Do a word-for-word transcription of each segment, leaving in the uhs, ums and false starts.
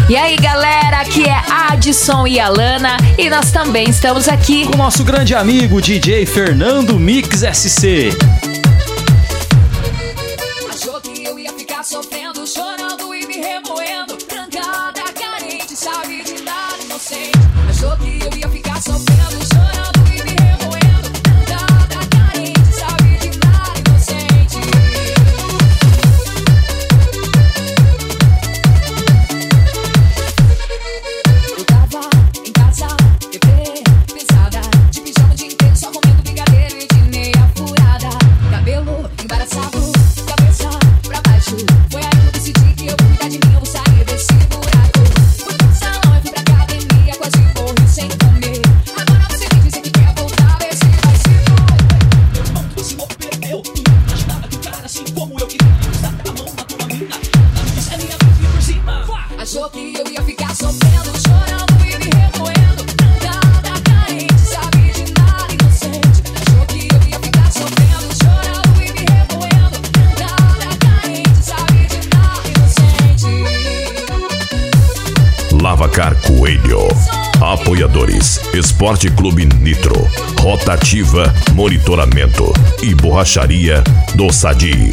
E aí, galera, aqui é Adson e Alana e nós também estamos aqui com o nosso grande amigo D J Fernando Mix S C. Achou que eu ia ficar sofrendo, chorando e me remoendo, trancada, carente, sabe de nada, inocente. Achou que eu ia ficar sofrendo, chorando e me remoendo, trancada, carente, sabe de nada, inocente. Eu tava em casa, deprê, pesada, de pijama o dia inteiro, só comendo brigadeiro e de meia furada. Cabelo embaraçado, cabeça pra baixo. Foi aí que eu decidi que eu vou cuidar de mim, eu vou sair desse buraco. Fui pro salão, eu fui pra academia, quase morri sem comer. Agora você vem dizer que quer voltar, vê se vai se for. Meu irmão, tu se perdeu. Tu não imaginava que um cara assim como eu queria usar a mão na tua mina. Isso é minha vida por cima. Achou que eu ia ficar sofrendo, chorando e me remoendo, trancada, carente, sabe de nada, inocente. Achou que eu ia ficar sofrendo, chorando e me remoendo, trancada, carente, sabe de nada, inocente. Lavacar Coelho. Apoiadores: Esporte Clube Nitro, Rotativa, Monitoramento e Borracharia do Sadi.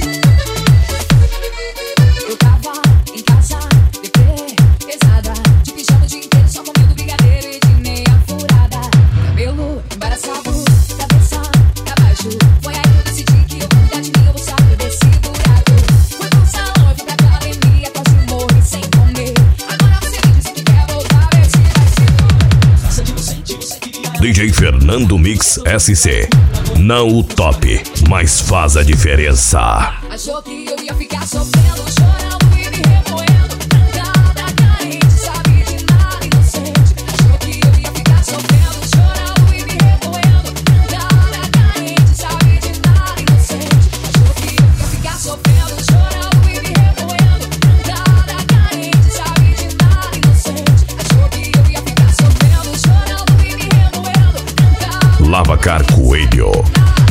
Eu tava em casa, deprê, pesada, de pijama o dia inteiro, só comendo brigadeiro e de meia furada. Cabelo embaraçado, cabeça pra baixo. Foi aí que eu decidi que eu vou cuidar de mim, eu vou sair desse buraco. Fui pro salão, eu fui pra academia, quase morri sem comer. Agora você me disse que quer voltar, vê se vai se for. Faça de inocente, você queria. D J Fernando Mix S C. Não o top, mas faz a diferença. Achou que eu ia ficar sofrendo, chorando e me remoendo, trancada, carente, sabe de nada, inocente. Achou que eu ia ficar sofrendo, chorando e me remoendo, trancada, carente, sabe de nada, inocente. Achou que eu ia ficar sofrendo, chorando e me remoendo, trancada, carente, sabe de nada, inocente. Achou que eu ia ficar sofrendo, chorando e me remoendo, trancada. Lavacar Coelho.